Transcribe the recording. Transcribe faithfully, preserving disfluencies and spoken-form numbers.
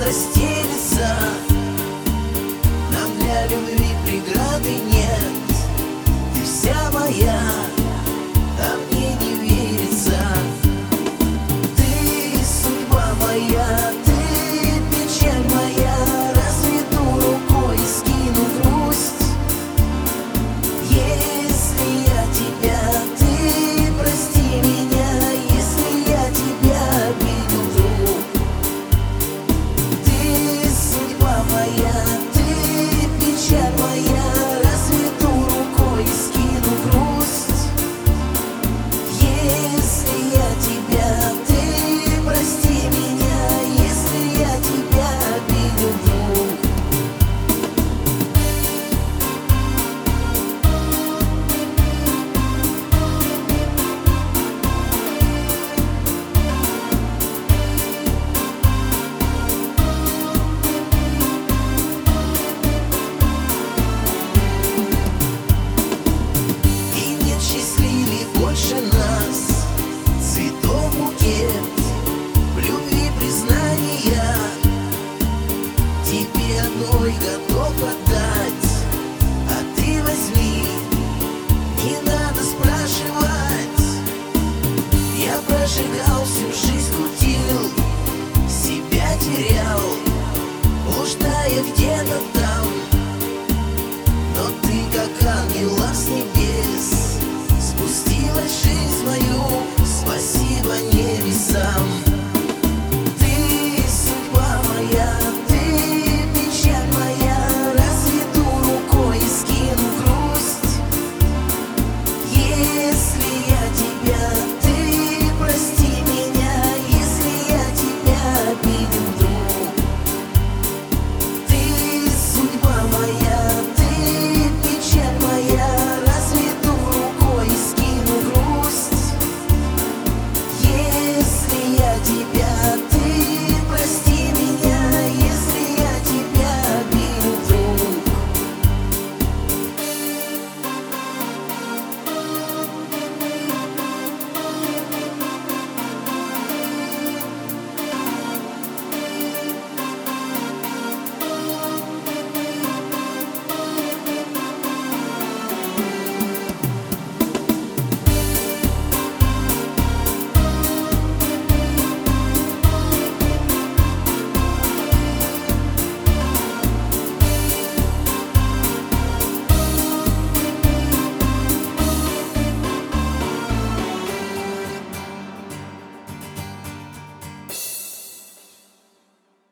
постелиться. Нам для любви преграды нет. Ты вся моя, а мне не верится. Ты судьба моя, ты печаль моя. Разведу рукой, скину грусть. Если я тебя, ты прости меня. Если я тебя обидел, друг. Ты судьба моя, ты печаль моя. Разведу рукой, скину грусть. Если я тебя, ты прости меня. Если я тебя обидел, друг. И нет счастливее больше нас. Цветов букет, в любви признания. Тебе одной готов отдать, а ты возьми, не надо спрашивать. Я прожигал всю жизнь, крутил, себя терял, блуждая где-то там.